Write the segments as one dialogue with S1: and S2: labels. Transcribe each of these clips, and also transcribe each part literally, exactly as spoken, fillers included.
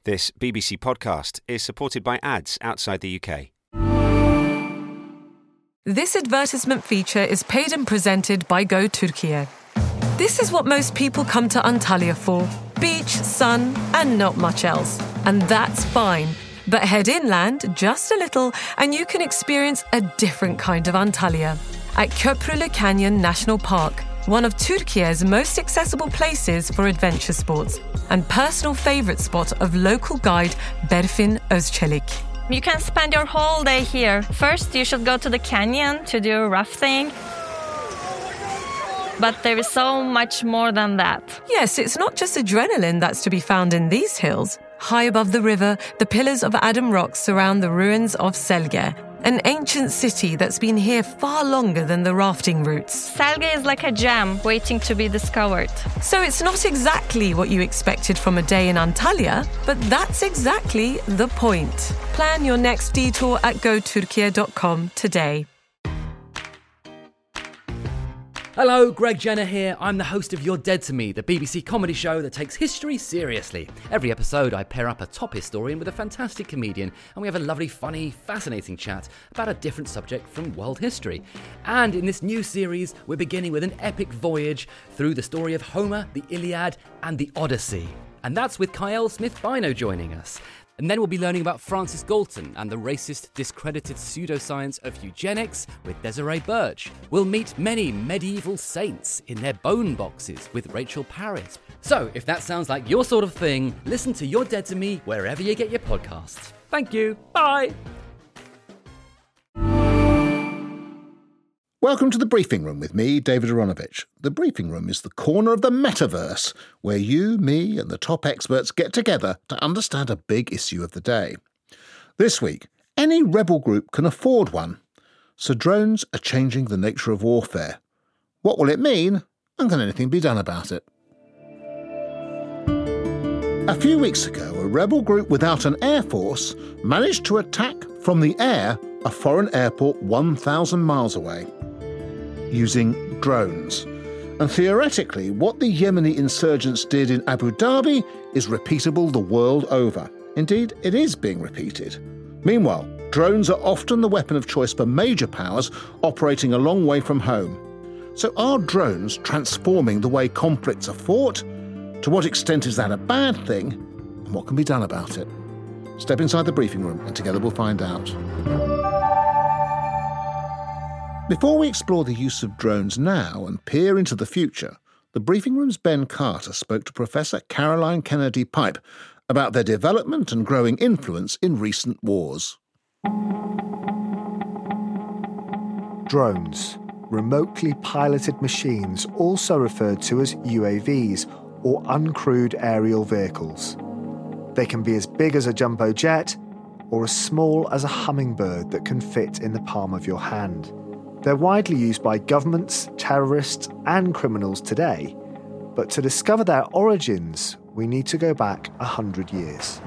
S1: This B B C podcast is supported by ads outside the U K.
S2: This advertisement feature is paid and presented by Go Turkey. This is what most people come to Antalya for. Beach, sun, and not much else. And that's fine. But head inland just a little and you can experience a different kind of Antalya at Köprülü Canyon National Park, one of Turkey's most accessible places for adventure sports and personal favourite spot of local guide Berfin Özçelik.
S3: You can spend your whole day here. First, you should go to the canyon to do rafting. But there is so much more than that.
S2: Yes, it's not just adrenaline that's to be found in these hills. High above the river, the pillars of Adam Rock surround the ruins of Selge, an ancient city that's been here far longer than the rafting routes.
S3: Selge is like a gem waiting to be discovered.
S2: So it's not exactly what you expected from a day in Antalya, but that's exactly the point. Plan your next detour at go turkey dot com today.
S4: Hello, Greg Jenner here. I'm the host of You're Dead to Me, the B B C comedy show that takes history seriously. Every episode, I pair up a top historian with a fantastic comedian, and we have a lovely, funny, fascinating chat about a different subject from world history. And in this new series, we're beginning with an epic voyage through the story of Homer, the Iliad, and the Odyssey. And that's with Kyle Smith-Bino joining us. And then we'll be learning about Francis Galton and the racist, discredited pseudoscience of eugenics with Desiree Birch. We'll meet many medieval saints in their bone boxes with Rachel Parrott. So, if that sounds like your sort of thing, listen to You're Dead to Me wherever you get your podcasts. Thank you. Bye.
S5: Welcome to The Briefing Room with me, David Aronovich. The Briefing Room is the corner of the metaverse where you, me and the top experts get together to understand a big issue of the day. This week, any rebel group can afford one. So drones are changing the nature of warfare. What will it mean, and can anything be done about it? A few weeks ago, a rebel group without an air force managed to attack from the air a foreign airport one thousand miles away, using drones. And theoretically, what the Yemeni insurgents did in Abu Dhabi is repeatable the world over. Indeed, it is being repeated. Meanwhile, drones are often the weapon of choice for major powers operating a long way from home. So are drones transforming the way conflicts are fought? To what extent is that a bad thing? And what can be done about it? Step inside the briefing room and together we'll find out. Before we explore the use of drones now and peer into the future, the Briefing Room's Ben Carter spoke to Professor Caroline Kennedy Pipe about their development and growing influence in recent wars.
S6: Drones, remotely piloted machines, also referred to as U A Vs or uncrewed aerial vehicles. They can be as big as a jumbo jet or as small as a hummingbird that can fit in the palm of your hand. They're widely used by governments, terrorists, and criminals today. But to discover their origins, we need to go back a hundred years.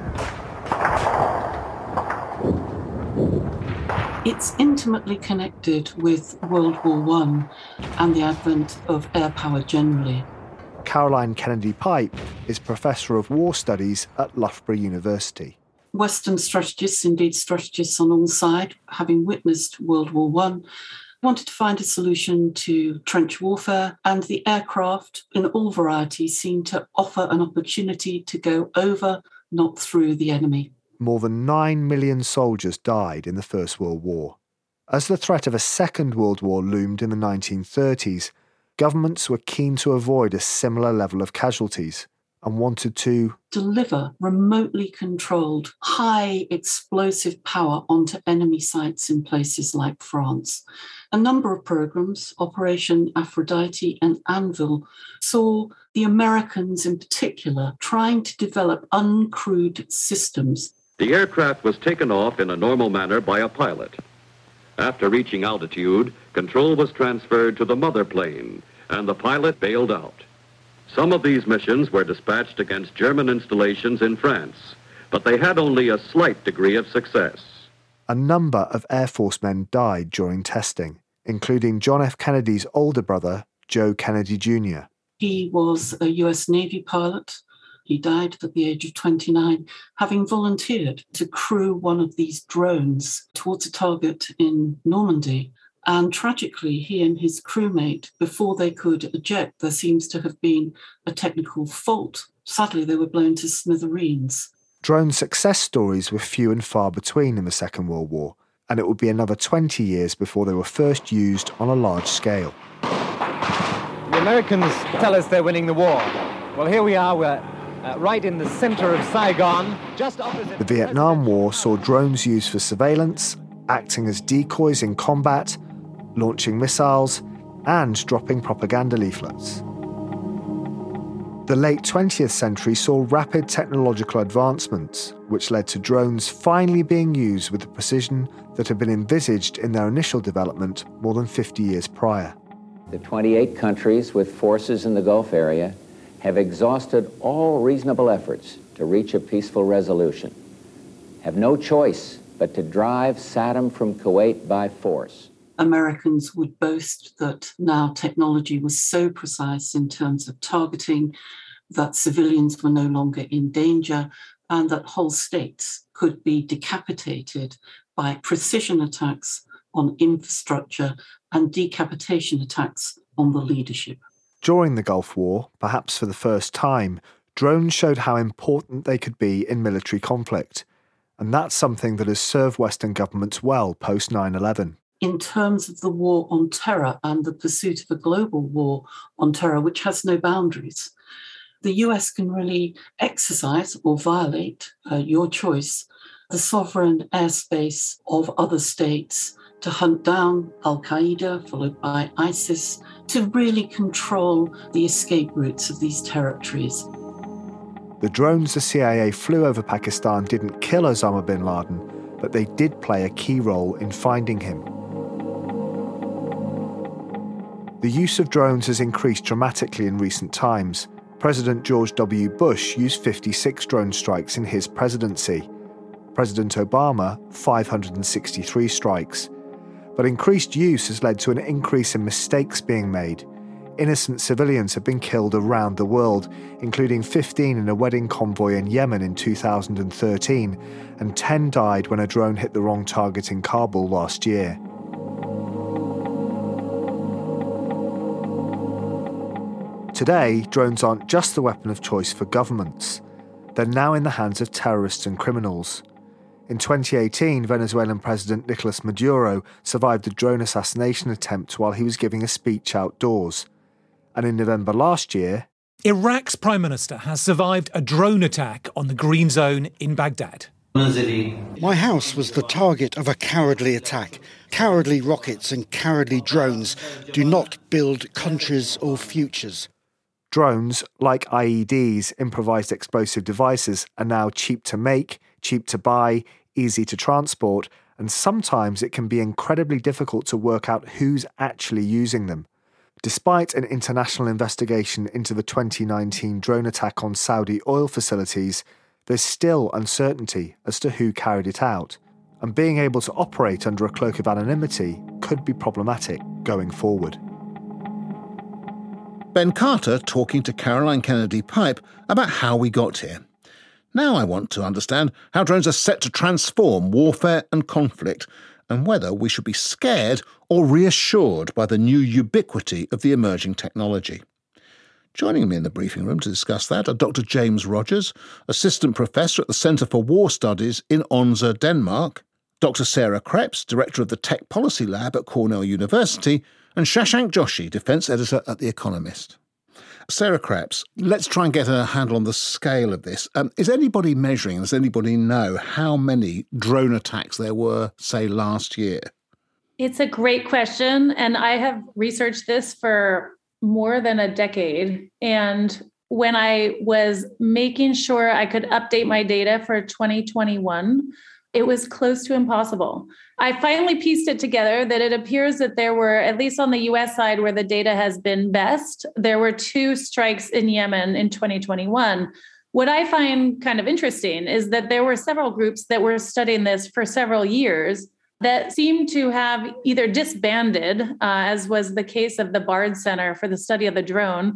S7: It's intimately connected with World War One and the advent of air power generally.
S6: Caroline Kennedy Pipe is Professor of War Studies at Loughborough University.
S7: Western strategists, indeed strategists on all sides, having witnessed World War One, wanted to find a solution to trench warfare, and the aircraft in all varieties seemed to offer an opportunity to go over, not through the enemy.
S6: More than nine million soldiers died in the First World War. As the threat of a Second World War loomed in the nineteen thirties, governments were keen to avoid a similar level of casualties and wanted to
S7: deliver remotely controlled, high explosive power onto enemy sites in places like France. A number of programs, Operation Aphrodite and Anvil, saw the Americans in particular trying to develop uncrewed systems.
S8: The aircraft was taken off in a normal manner by a pilot. After reaching altitude, control was transferred to the mother plane, and the pilot bailed out. Some of these missions were dispatched against German installations in France, but they had only a slight degree of success.
S6: A number of Air Force men died during testing, including John F. Kennedy's older brother, Joe Kennedy Junior
S7: He was a U S Navy pilot. He died at the age of twenty-nine, having volunteered to crew one of these drones towards a target in Normandy. And tragically, he and his crewmate, before they could eject, there seems to have been a technical fault. Sadly, they were blown to smithereens.
S6: Drone success stories were few and far between in the Second World War, and it would be another twenty years before they were first used on a large scale.
S9: The Americans tell us they're winning the war. Well, here we are, we're uh, right in the centre of Saigon, just opposite...
S6: The Vietnam War saw drones used for surveillance, acting as decoys in combat, launching missiles, and dropping propaganda leaflets. The late twentieth century saw rapid technological advancements, which led to drones finally being used with the precision that had been envisaged in their initial development more than fifty years prior.
S10: The twenty-eight countries with forces in the Gulf area have exhausted all reasonable efforts to reach a peaceful resolution, have no choice but to drive Saddam from Kuwait by force.
S7: Americans would boast that now technology was so precise in terms of targeting that civilians were no longer in danger and that whole states could be decapitated by precision attacks on infrastructure and decapitation attacks on the leadership.
S6: During the Gulf War, perhaps for the first time, drones showed how important they could be in military conflict. And that's something that has served Western governments well post nine eleven.
S7: In terms of the war on terror and the pursuit of a global war on terror, which has no boundaries, the U S can really exercise or violate, uh, your choice, the sovereign airspace of other states to hunt down Al-Qaeda, followed by ISIS, to really control the escape routes of these territories.
S6: The drones the C I A flew over Pakistan didn't kill Osama bin Laden, but they did play a key role in finding him. The use of drones has increased dramatically in recent times. President George W. Bush used fifty-six drone strikes in his presidency. President Obama, five hundred sixty-three strikes. But increased use has led to an increase in mistakes being made. Innocent civilians have been killed around the world, including fifteen in a wedding convoy in Yemen in two thousand thirteen, and ten died when a drone hit the wrong target in Kabul last year. Today, drones aren't just the weapon of choice for governments. They're now in the hands of terrorists and criminals. In twenty eighteen, Venezuelan President Nicolas Maduro survived a drone assassination attempt while he was giving a speech outdoors. And in November last year,
S11: Iraq's Prime Minister has survived a drone attack on the Green Zone in Baghdad.
S12: My house was the target of a cowardly attack. Cowardly rockets and cowardly drones do not build countries or futures.
S6: Drones, like I E Ds, improvised explosive devices, are now cheap to make, cheap to buy, easy to transport, and sometimes it can be incredibly difficult to work out who's actually using them. Despite an international investigation into the twenty nineteen drone attack on Saudi oil facilities, there's still uncertainty as to who carried it out, and being able to operate under a cloak of anonymity could be problematic going forward.
S5: Ben Carter talking to Caroline Kennedy Pipe about how we got here. Now I want to understand how drones are set to transform warfare and conflict, and whether we should be scared or reassured by the new ubiquity of the emerging technology. Joining me in the briefing room to discuss that are Doctor James Rogers, Assistant Professor at the Centre for War Studies in Odense, Denmark, Doctor Sarah Krebs, Director of the Tech Policy Lab at Cornell University, and Shashank Joshi, Defence Editor at The Economist. Sarah Krebs, let's try and get a handle on the scale of this. Um, is anybody measuring, does anybody know how many drone attacks there were, say, last year?
S13: It's a great question, and I have researched this for more than a decade. And when I was making sure I could update my data for twenty twenty-one, it was close to impossible. I finally pieced it together that it appears that there were, at least on the U S side where the data has been best, there were two strikes in Yemen in twenty twenty-one. What I find kind of interesting is that there were several groups that were studying this for several years that seemed to have either disbanded, uh, as was the case of the Bard Center for the Study of the Drone,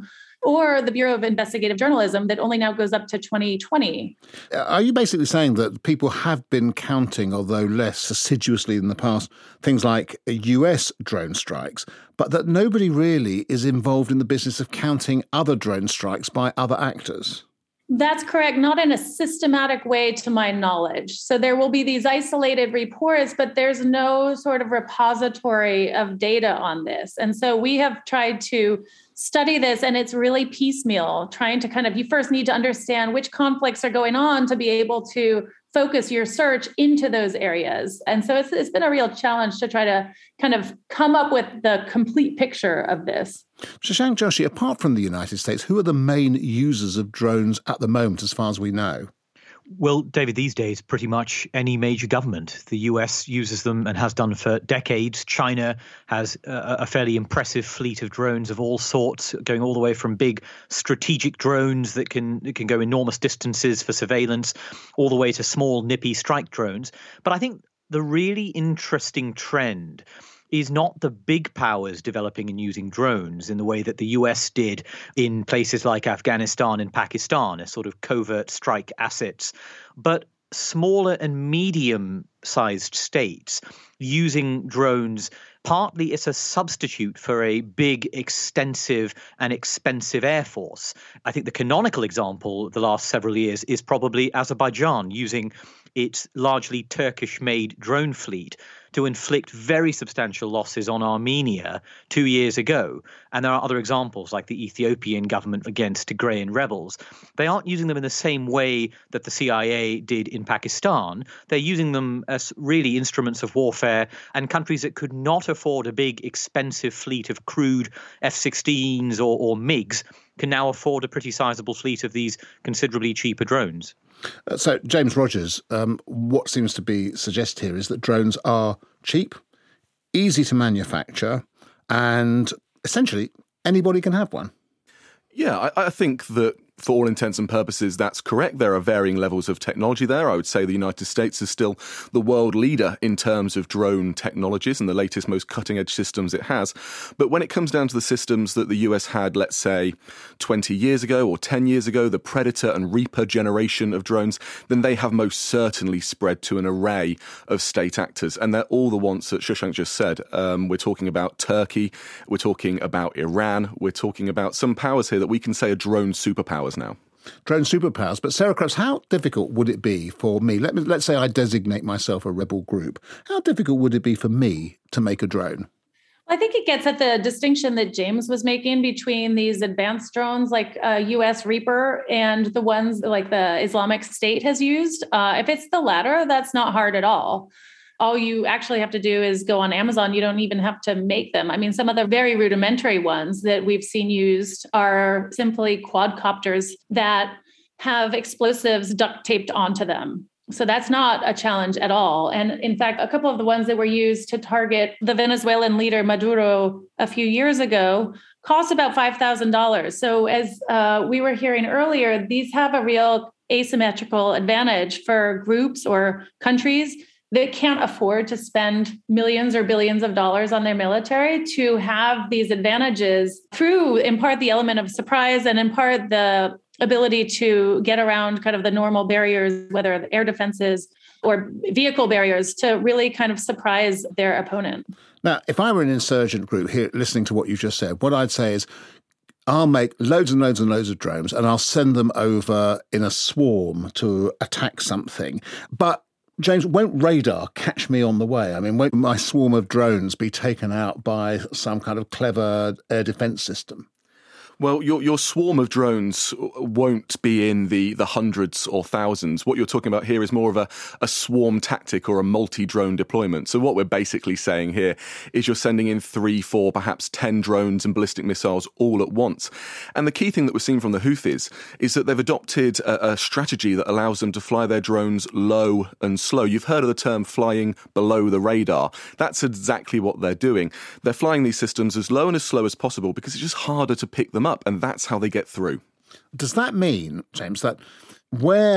S13: or the Bureau of Investigative Journalism that only now goes up to twenty twenty.
S5: Are you basically saying that people have been counting, although less assiduously in the past, things like U S drone strikes, but that nobody really is involved in the business of counting other drone strikes by other actors?
S13: That's correct. Not in a systematic way, to my knowledge. So there will be these isolated reports, but there's no sort of repository of data on this. And so we have tried to study this, and it's really piecemeal, trying to kind of, you first need to understand which conflicts are going on to be able to focus your search into those areas. And so it's, it's been a real challenge to try to kind of come up with the complete picture of this.
S5: Shashank Joshi, apart from the United States, who are the main users of drones at the moment, as far as we know?
S14: Well, David, these days, pretty much any major government. The U S uses them and has done for decades. China has a, a fairly impressive fleet of drones of all sorts, going all the way from big strategic drones that can, that can go enormous distances for surveillance, all the way to small, nippy strike drones. But I think the really interesting trend is not the big powers developing and using drones in the way that the U S did in places like Afghanistan and Pakistan as sort of covert strike assets, but smaller and medium-sized states using drones partly as a substitute for a big, extensive and expensive air force. I think the canonical example the last several years is probably Azerbaijan using its largely Turkish-made drone fleet to inflict very substantial losses on Armenia two years ago. And there are other examples like the Ethiopian government against Tigrayan rebels. They aren't using them in the same way that the C I A did in Pakistan. They're using them as really instruments of warfare, and countries that could not afford a big, expensive fleet of crude F sixteens or, or MiGs can now afford a pretty sizable fleet of these considerably cheaper drones.
S5: Uh, so, James Rogers, um, what seems to be suggested here is that drones are cheap, easy to manufacture, and essentially anybody can have one.
S15: Yeah, I, I think that for all intents and purposes, that's correct. There are varying levels of technology there. I would say the United States is still the world leader in terms of drone technologies and the latest, most cutting-edge systems it has. But when it comes down to the systems that the U S had, let's say, twenty years ago or ten years ago, the Predator and Reaper generation of drones, then they have most certainly spread to an array of state actors. And they're all the ones that Shashank just said. Um, we're talking about Turkey. We're talking about Iran. We're talking about some powers here that we can say are drone superpowers now.
S5: Drone superpowers. But Sarah Krebs, how difficult would it be for me? Let me, let's say I designate myself a rebel group. How difficult would it be for me to make a drone?
S13: I think it gets at the distinction that James was making between these advanced drones like uh, U S Reaper and the ones like the Islamic State has used. Uh, if it's the latter, that's not hard at all. All you actually have to do is go on Amazon. You don't even have to make them. I mean, some of the very rudimentary ones that we've seen used are simply quadcopters that have explosives duct taped onto them. So that's not a challenge at all. And in fact, a couple of the ones that were used to target the Venezuelan leader Maduro a few years ago cost about five thousand dollars. So as uh, we were hearing earlier, these have a real asymmetrical advantage for groups or countries that can't afford to spend millions or billions of dollars on their military to have these advantages through, in part, the element of surprise and in part the ability to get around kind of the normal barriers, whether the air defenses or vehicle barriers, to really kind of surprise their opponent.
S5: Now, if I were an insurgent group here listening to what you just said, what I'd say is I'll make loads and loads and loads of drones and I'll send them over in a swarm to attack something. But James, won't radar catch me on the way? I mean, won't my swarm of drones be taken out by some kind of clever air defence system?
S15: Well, your your swarm of drones won't be in the, the hundreds or thousands. What you're talking about here is more of a, a swarm tactic or a multi-drone deployment. So what we're basically saying here is you're sending in three, four, perhaps ten drones and ballistic missiles all at once. And the key thing that we're seeing from the Houthis is that they've adopted a, a strategy that allows them to fly their drones low and slow. You've heard of the term flying below the radar. That's exactly what they're doing. They're flying these systems as low and as slow as possible because it's just harder to pick them up, and that's how they get through.
S5: Does that mean, James, that where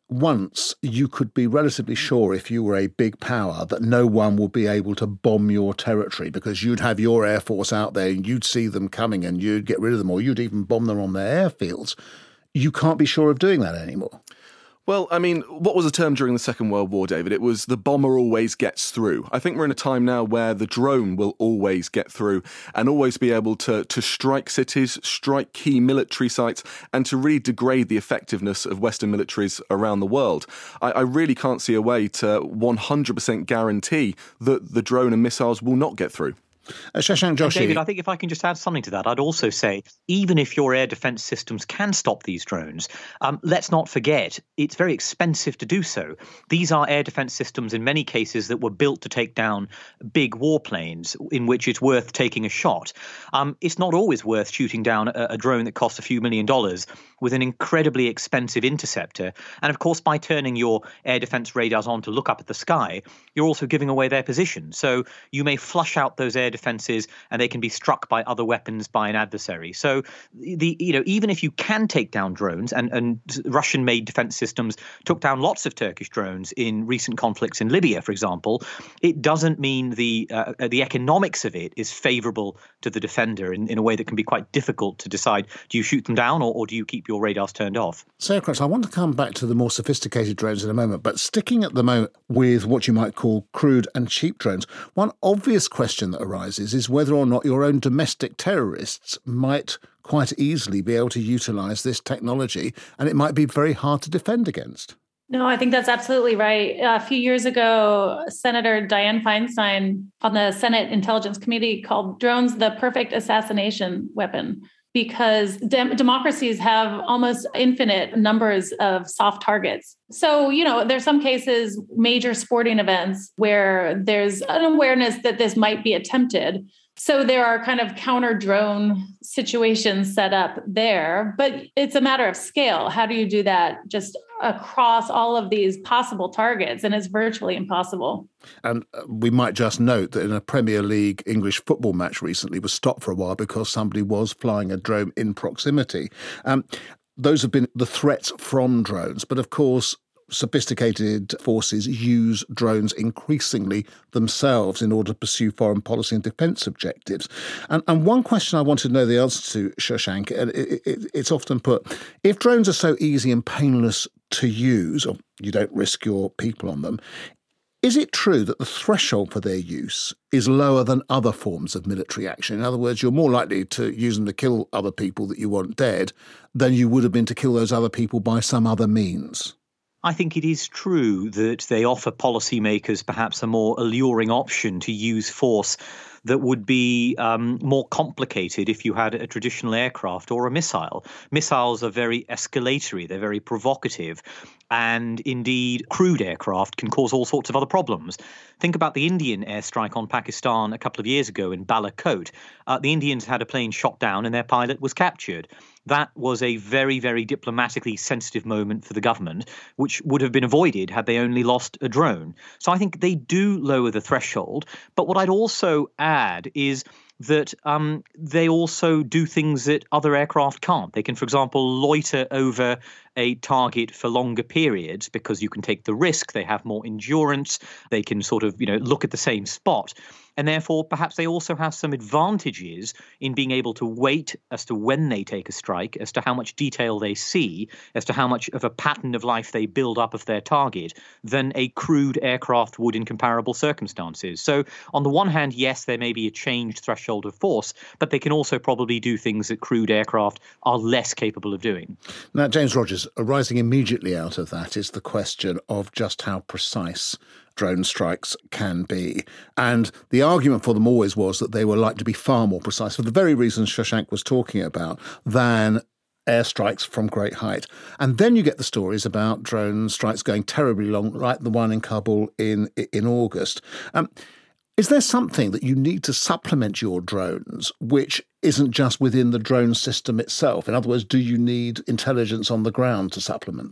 S5: once you could be relatively sure, if you were a big power, that no one would be able to bomb your territory because you'd have your air force out there and you'd see them coming and you'd get rid of them, or you'd even bomb them on their airfields. You can't be sure of doing that anymore.
S15: Well, I mean, what was the term during the Second World War, David? It was the bomber always gets through. I think we're in a time now where the drone will always get through and always be able to, to strike cities, strike key military sites, and to really degrade the effectiveness of Western militaries around the world. I, I really can't see a way to one hundred percent guarantee that the drone and missiles will not get through.
S5: Uh, Shashank Joshi.
S14: David, I think if I can just add something to that, I'd also say, even if your air defence systems can stop these drones, um, let's not forget, it's very expensive to do so. These are air defence systems, in many cases, that were built to take down big warplanes in which it's worth taking a shot. Um, it's not always worth shooting down a, a drone that costs a few million dollars with an incredibly expensive interceptor. And of course, by turning your air defence radars on to look up at the sky, you're also giving away their position. So you may flush out those air defences and they can be struck by other weapons by an adversary. So the you know even if you can take down drones, and, and Russian-made defence systems took down lots of Turkish drones in recent conflicts in Libya, for example, it doesn't mean the uh, the economics of it is favourable to the defender in, in a way that can be quite difficult to decide. Do you shoot them down or, or do you keep your radars turned off?
S5: Sarah Crutch, I want to come back to the more sophisticated drones in a moment, but sticking at the moment with what you might call crude and cheap drones, one obvious question that arises is whether or not your own domestic terrorists might quite easily be able to utilise this technology, and it might be very hard to defend against.
S13: No, I think that's absolutely right. A few years ago, Senator Dianne Feinstein on the Senate Intelligence Committee called drones the perfect assassination weapon, because dem- democracies have almost infinite numbers of soft targets. So, you know, there's some cases, major sporting events, where there's an awareness that this might be attempted. So there are kind of counter drone situations set up there, but it's a matter of scale. How do you do that just across all of these possible targets? And it's virtually impossible.
S5: And we might just note that in a Premier League English football match recently was stopped for a while because somebody was flying a drone in proximity. Um, those have been the threats from drones. But of course, sophisticated forces use drones increasingly themselves in order to pursue foreign policy and defence objectives. And, and one question I wanted to know the answer to, Shashank, and it, it, it's often put, if drones are so easy and painless to use, or you don't risk your people on them, is it true that the threshold for their use is lower than other forms of military action? In other words, you're more likely to use them to kill other people that you want dead than you would have been to kill those other people by some other means?
S14: I think it is true that they offer policymakers perhaps a more alluring option to use force that would be um, more complicated if you had a traditional aircraft or a missile. Missiles are very escalatory, they're very provocative, and indeed crewed aircraft can cause all sorts of other problems. Think about the Indian airstrike on Pakistan a couple of years ago in Balakot. Uh, the Indians had a plane shot down and their pilot was captured. That was a very, very diplomatically sensitive moment for the government, which would have been avoided had they only lost a drone. So I think they do lower the threshold. But what I'd also add is that um, they also do things that other aircraft can't. They can, for example, loiter over a target for longer periods because you can take the risk. They have more endurance. They can sort of, you know, look at the same spot. And therefore, perhaps they also have some advantages in being able to wait as to when they take a strike, as to how much detail they see, as to how much of a pattern of life they build up of their target than a crewed aircraft would in comparable circumstances. So on the one hand, yes, there may be a changed threshold of force, but they can also probably do things that crewed aircraft are less capable of doing.
S5: Now, James Rogers, arising immediately out of that is the question of just how precise drone strikes can be. And the argument for them always was that they were likely to be far more precise for the very reasons Shashank was talking about than airstrikes from great height. And then you get the stories about drone strikes going terribly long, like the one in Kabul in, in August. Um, is there something that you need to supplement your drones which isn't just within the drone system itself? In other words, do you need intelligence on the ground to supplement them?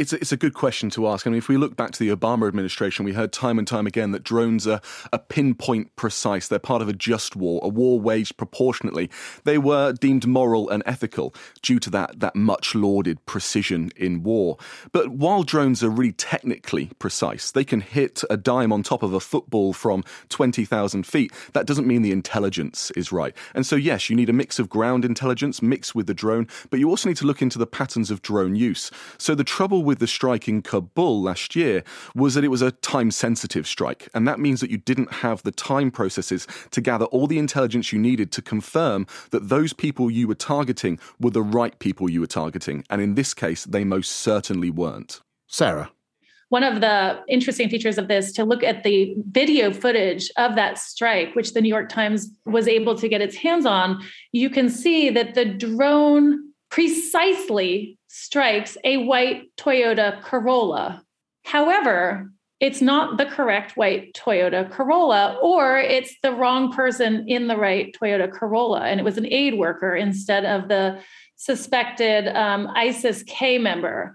S15: It's a, it's a good question to ask. I mean, if we look back to the Obama administration, we heard time and time again that drones are, are pinpoint precise. They're part of a just war, a war waged proportionately. They were deemed moral and ethical due to that, that much lauded precision in war. But while drones are really technically precise, they can hit a dime on top of a football from twenty thousand feet. That doesn't mean the intelligence is right. And so, yes, you need a mix of ground intelligence mixed with the drone, but you also need to look into the patterns of drone use. So the trouble with the strike in Kabul last year was that it was a time-sensitive strike, and that means that you didn't have the time processes to gather all the intelligence you needed to confirm that those people you were targeting were the right people you were targeting, and in this case, they most certainly weren't.
S5: Sarah.
S13: One of the interesting features of this, to look at the video footage of that strike, which the New York Times was able to get its hands on, you can see that the drone precisely strikes a white Toyota Corolla. However, it's not the correct white Toyota Corolla, or it's the wrong person in the right Toyota Corolla. And it was an aid worker instead of the suspected um, ISIS-K member.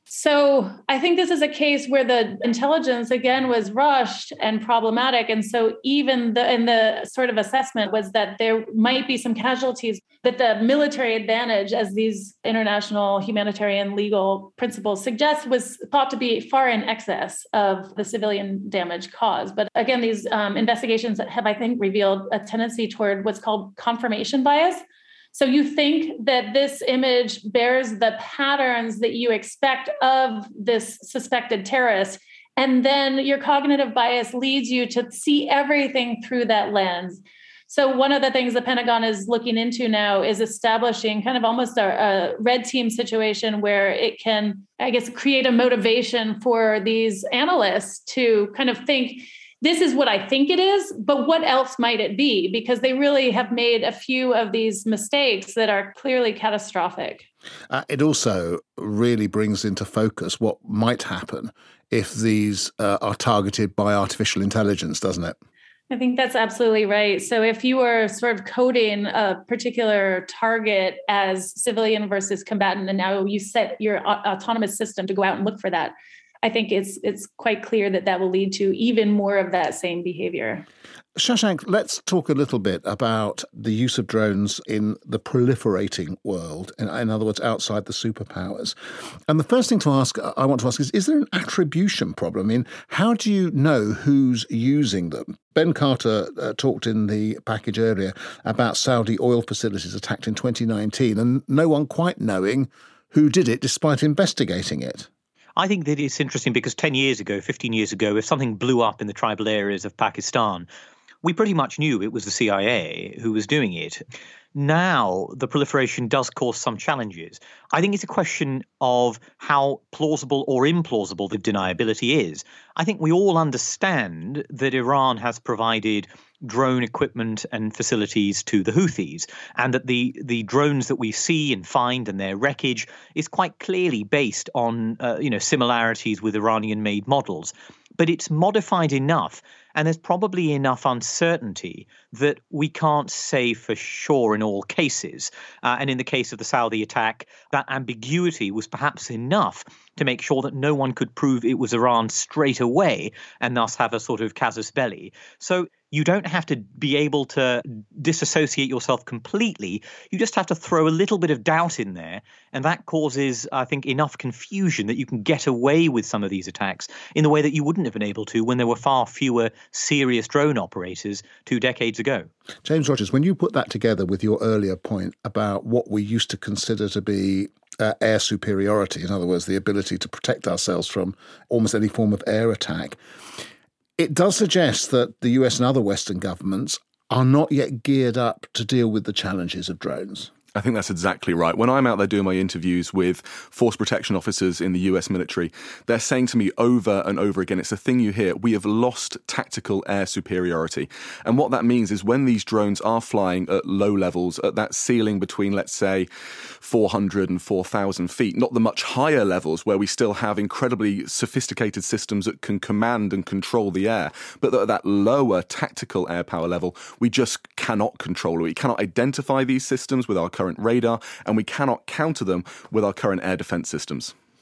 S13: So I think this is a case where the intelligence, again, was rushed and problematic. And so even the, and the sort of assessment was that there might be some casualties, but the military advantage, as these international humanitarian legal principles suggest, was thought to be far in excess of the civilian damage caused. But again, these um, investigations have, I think, revealed a tendency toward what's called confirmation bias. So you think that this image bears the patterns that you expect of this suspected terrorist, and then your cognitive bias leads you to see everything through that lens. So one of the things the Pentagon is looking into now is establishing kind of almost a, a red team situation where it can, I guess, create a motivation for these analysts to kind of think, this is what I think it is, but what else might it be? Because they really have made a few of these mistakes that are clearly catastrophic.
S5: Uh, it also really brings into focus what might happen if these uh, are targeted by artificial intelligence, doesn't it?
S13: I think that's absolutely right. So if you were sort of coding a particular target as civilian versus combatant, and now you set your autonomous system to go out and look for that, I think it's it's quite clear that that will lead to even more of that same behavior.
S5: Shashank, let's talk a little bit about the use of drones in the proliferating world, in, in other words, outside the superpowers. And the first thing to ask, I want to ask is, is there an attribution problem? I mean, how do you know who's using them? Ben Carter uh, talked in the package earlier about Saudi oil facilities attacked in twenty nineteen, and no one quite knowing who did it despite investigating it.
S14: I think that it's interesting because ten years ago, fifteen years ago, if something blew up in the tribal areas of Pakistan, we pretty much knew it was the C I A who was doing it. Now, the proliferation does cause some challenges. I think it's a question of how plausible or implausible the deniability is. I think we all understand that Iran has provided drone equipment and facilities to the Houthis, and that the, the drones that we see and find and their wreckage is quite clearly based on uh, you know similarities with Iranian-made models. But it's modified enough, and there's probably enough uncertainty that we can't say for sure in all cases. Uh, and in the case of the Saudi attack, that ambiguity was perhaps enough to make sure that no one could prove it was Iran straight away and thus have a sort of casus belli. So you don't have to be able to disassociate yourself completely. You just have to throw a little bit of doubt in there. And that causes, I think, enough confusion that you can get away with some of these attacks in the way that you wouldn't have been able to when there were far fewer serious drone operators two decades ago.
S5: James Rogers, when you put that together with your earlier point about what we used to consider to be uh, air superiority, in other words, the ability to protect ourselves from almost any form of air attack, it does suggest that the U S and other Western governments are not yet geared up to deal with the challenges of drones.
S15: I think that's exactly right. When I'm out there doing my interviews with force protection officers in the U S military, they're saying to me over and over again, it's a thing you hear, we have lost tactical air superiority. And what that means is when these drones are flying at low levels, at that ceiling between, let's say, four hundred and four thousand feet, not the much higher levels where we still have incredibly sophisticated systems that can command and control the air, but at that lower tactical air power level, we just cannot control it. We cannot identify these systems with our current radar, and we cannot counter them with our current air defense systems.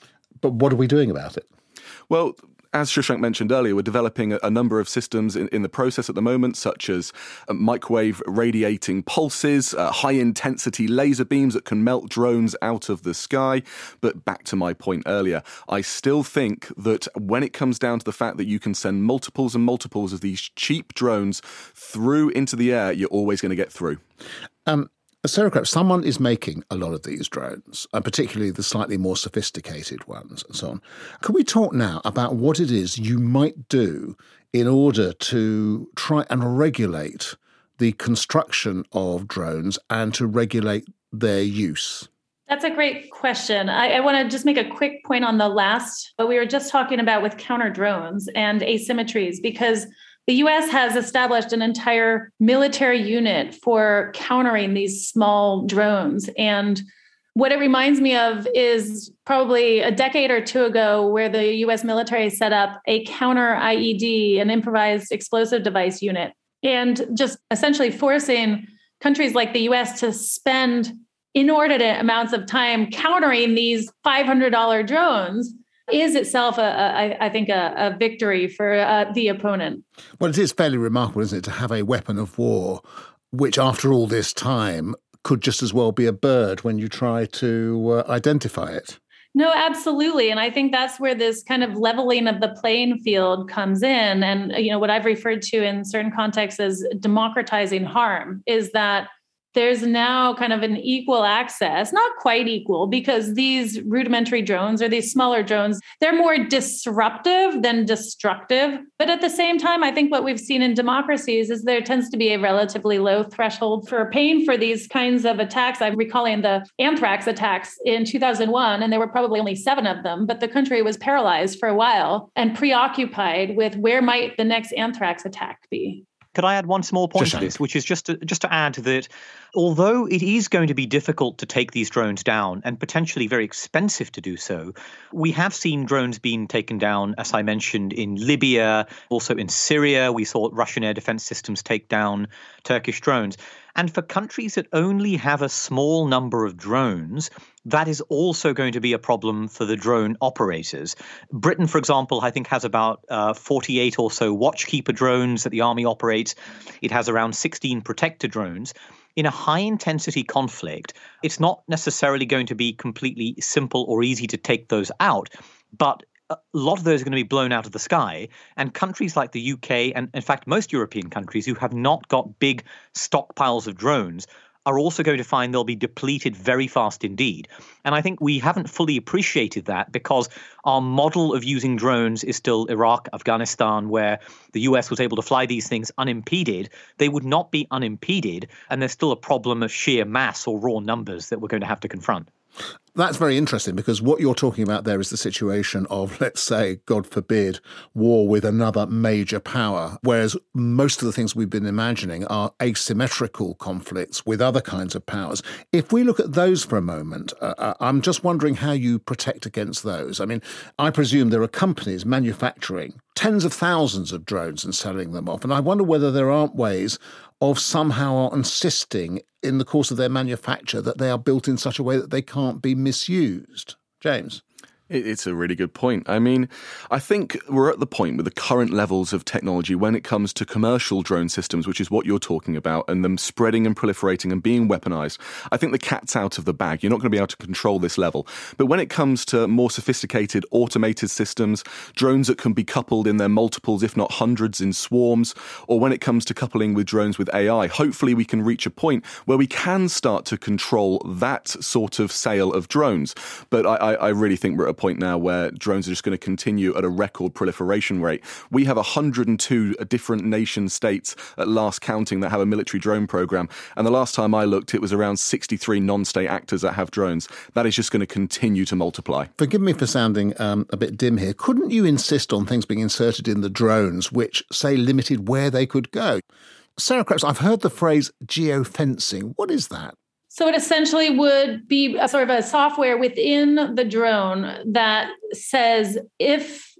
S5: but what are we doing about it?
S15: Well, as Shashank mentioned earlier, we're developing a, a number of systems in, in the process at the moment, such as uh, microwave radiating pulses, uh, high-intensity laser beams that can melt drones out of the sky. But back to my point earlier, I still think that when it comes down to the fact that you can send multiples and multiples of these cheap drones through into the air, you're always going to get through.
S5: Um, Sarah Krebs, someone is making a lot of these drones, and particularly the slightly more sophisticated ones and so on. Can we talk now about what it is you might do in order to try and regulate the construction of drones and to regulate their use?
S13: That's a great question. I, I want to just make a quick point on the last, what we were just talking about with counter drones and asymmetries, because the U S has established an entire military unit for countering these small drones. And what it reminds me of is probably a decade or two ago, where the U S military set up a counter I E D, an improvised explosive device unit, and just essentially forcing countries like the U S to spend inordinate amounts of time countering these five hundred dollars drones is itself, a, a, I think, a, a victory for uh, the opponent.
S5: Well, it is fairly remarkable, isn't it, to have a weapon of war, which after all this time could just as well be a bird when you try to uh, identify it.
S13: No, absolutely. And I think that's where this kind of leveling of the playing field comes in. And, you know, what I've referred to in certain contexts as democratizing harm is that there's now kind of an equal access, not quite equal, because these rudimentary drones or these smaller drones, they're more disruptive than destructive. But at the same time, I think what we've seen in democracies is there tends to be a relatively low threshold for paying for these kinds of attacks. I'm recalling the anthrax attacks in two thousand one, and there were probably only seven of them, but the country was paralyzed for a while and preoccupied with where might the next anthrax attack be.
S14: Could I add one small point to this, which is just to, just to add that although it is going to be difficult to take these drones down and potentially very expensive to do so, we have seen drones being taken down, as I mentioned, in Libya, also in Syria. We saw Russian air defense systems take down Turkish drones. And for countries that only have a small number of drones, that is also going to be a problem for the drone operators. Britain, for example, I think has about uh, forty-eight or so Watchkeeper drones that the army operates. It has around sixteen Protector drones. In a high-intensity conflict, it's not necessarily going to be completely simple or easy to take those out, but a lot of those are going to be blown out of the sky. And countries like the U K, and in fact most European countries who have not got big stockpiles of drones, are also going to find they'll be depleted very fast indeed. And I think we haven't fully appreciated that because our model of using drones is still Iraq, Afghanistan, where the U S was able to fly these things unimpeded. They would not be unimpeded, and there's still a problem of sheer mass or raw numbers that we're going to have to confront.
S5: That's very interesting, because what you're talking about there is the situation of, let's say, God forbid, war with another major power, whereas most of the things we've been imagining are asymmetrical conflicts with other kinds of powers. If we look at those for a moment, uh, I'm just wondering how you protect against those. I mean, I presume there are companies manufacturing tens of thousands of drones and selling them off, and I wonder whether there aren't ways of somehow insisting in the course of their manufacture that they are built in such a way that they can't be misused. James?
S15: It's a really good point. I mean, I think we're at the point with the current levels of technology when it comes to commercial drone systems, which is what you're talking about, and them spreading and proliferating and being weaponized. I think the cat's out of the bag. You're not going to be able to control this level. But when it comes to more sophisticated automated systems, drones that can be coupled in their multiples, if not hundreds, in swarms, or when it comes to coupling with drones with A I, hopefully we can reach a point where we can start to control that sort of sale of drones. But I, I really think we're at a point now where drones are just going to continue at a record proliferation rate. We have one hundred two different nation states at last counting that have a military drone program. And the last time I looked, it was around sixty-three non-state actors that have drones. That is just going to continue to multiply.
S5: Forgive me for sounding um, a bit dim here. Couldn't you insist on things being inserted in the drones which, say, limited where they could go? Sarah Krebs, I've heard the phrase geofencing. What is that?
S13: So it essentially would be a sort of a software within the drone that says if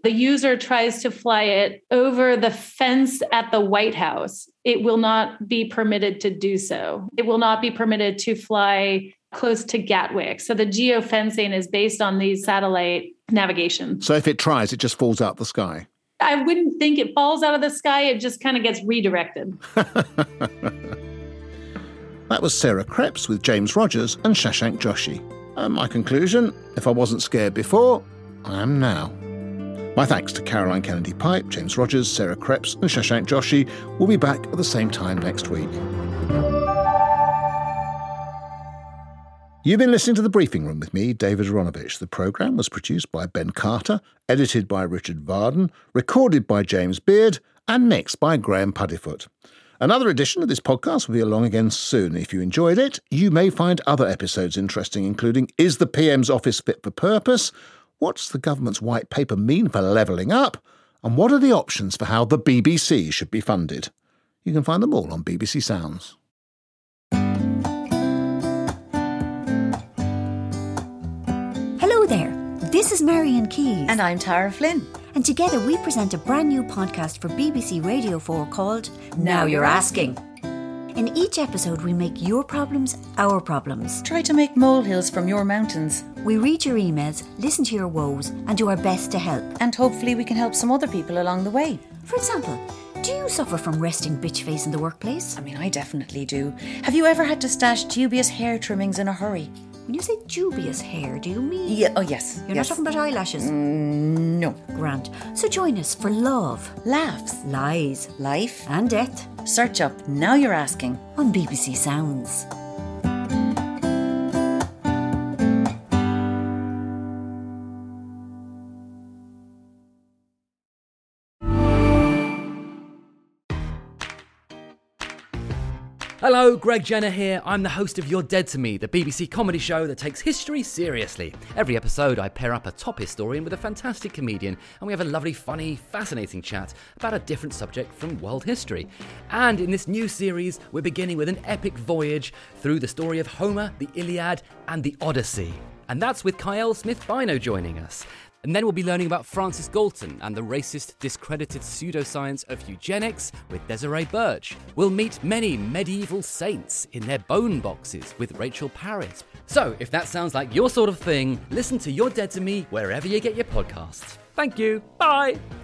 S13: the user tries to fly it over the fence at the White House, it will not be permitted to do so. It will not be permitted to fly close to Gatwick. So the geofencing is based on these satellite navigation.
S5: So if it tries, it just falls out the sky?
S13: I wouldn't think it falls out of the sky. It just kind of gets redirected.
S5: That was Sarah Kreps with James Rogers and Shashank Joshi. And my conclusion, if I wasn't scared before, I am now. My thanks to Caroline Kennedy Pipe, James Rogers, Sarah Kreps and Shashank Joshi. We'll be back at the same time next week. You've been listening to The Briefing Room with me, David Aronovich. The programme was produced by Ben Carter, edited by Richard Varden, recorded by James Beard and mixed by Graham Puddifoot. Another edition of this podcast will be along again soon. If you enjoyed it, you may find other episodes interesting, including Is the P M's Office Fit for Purpose? What's the government's white paper mean for levelling up? And what are the options for how the B B C should be funded? You can find them all on B B C Sounds.
S16: Hello there, this is Marion Keyes.
S17: And I'm Tara Flynn.
S16: And together we present a brand new podcast for B B C Radio four called
S17: Now You're Asking.
S16: In each episode we make your problems our problems.
S17: Try to make molehills from your mountains.
S16: We read your emails, listen to your woes and do our best to help.
S17: And hopefully we can help some other people along the way.
S16: For example, do you suffer from resting bitch face in the workplace?
S17: I mean, I definitely do. Have you ever had to stash dubious hair trimmings in a hurry?
S16: When you say dubious hair, do you mean?
S17: Yeah, oh yes.
S16: You're
S17: yes.
S16: not talking about eyelashes?
S17: Mm, no.
S16: Grand. So join us for love,
S17: laughs,
S16: lies,
S17: life
S16: and death.
S17: Search up Now You're Asking
S16: on B B C Sounds.
S4: Hello, Greg Jenner here. I'm the host of You're Dead to Me, the B B C comedy show that takes history seriously. Every episode, I pair up a top historian with a fantastic comedian, and we have a lovely, funny, fascinating chat about a different subject from world history. And in this new series, we're beginning with an epic voyage through the story of Homer, the Iliad, and the Odyssey. And that's with Kyle Smith-Bino joining us. And then we'll be learning about Francis Galton and the racist, discredited pseudoscience of eugenics with Desiree Birch. We'll meet many medieval saints in their bone boxes with Rachel Parrott. So, if that sounds like your sort of thing, listen to You're Dead to Me wherever you get your podcasts. Thank you. Bye.